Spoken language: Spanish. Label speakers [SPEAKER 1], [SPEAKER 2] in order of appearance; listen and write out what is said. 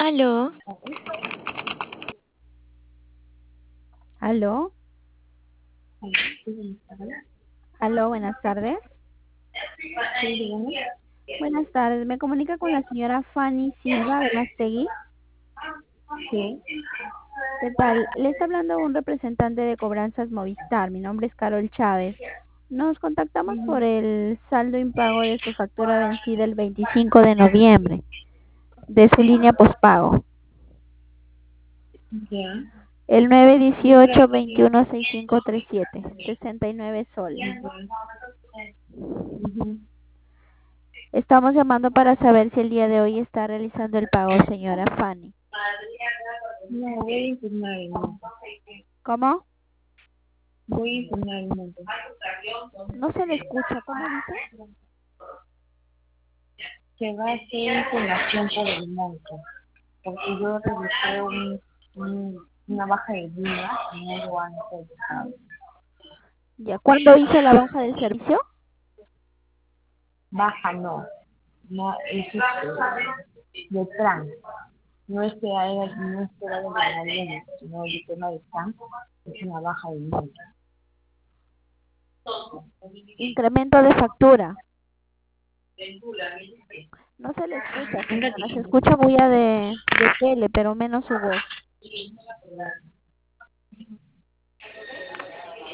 [SPEAKER 1] Aló,
[SPEAKER 2] Aló, aló, buenas tardes.
[SPEAKER 3] Sí, dígame.
[SPEAKER 2] Buenas tardes, me comunica con la señora Fanny Silva Velastegui.
[SPEAKER 3] Sí.
[SPEAKER 2] ¿Qué tal? Le está hablando un representante de Cobranzas Movistar. Mi nombre es Carol Chávez. Nos contactamos por
[SPEAKER 3] Ujú.
[SPEAKER 2] el saldo impago de su factura vencida el 25 de noviembre de su línea postpago.
[SPEAKER 3] Ya.
[SPEAKER 2] El 918-216537, 69 soles.
[SPEAKER 3] Ujú.
[SPEAKER 2] Estamos llamando para saber si el día de hoy está realizando el pago, señora Fanny.
[SPEAKER 3] No, voy a informar el monto.
[SPEAKER 2] ¿Cómo?
[SPEAKER 3] Voy a informar el monto.
[SPEAKER 2] No se le escucha, ¿cómo dice?
[SPEAKER 3] Se va a hacer información por el monto. Porque yo revisé una baja de vida en el banco del Estado.
[SPEAKER 2] Ya, ¿cuándo hizo la baja del servicio?
[SPEAKER 3] Baja no. No es de plan. No es que haya de gobierno, sino el tema de plan es una baja de monto.
[SPEAKER 2] Incremento de factura. No se le escucha,
[SPEAKER 3] Un
[SPEAKER 2] señora. Se
[SPEAKER 3] ratito.
[SPEAKER 2] escucha bulla de tele, pero menos su voz.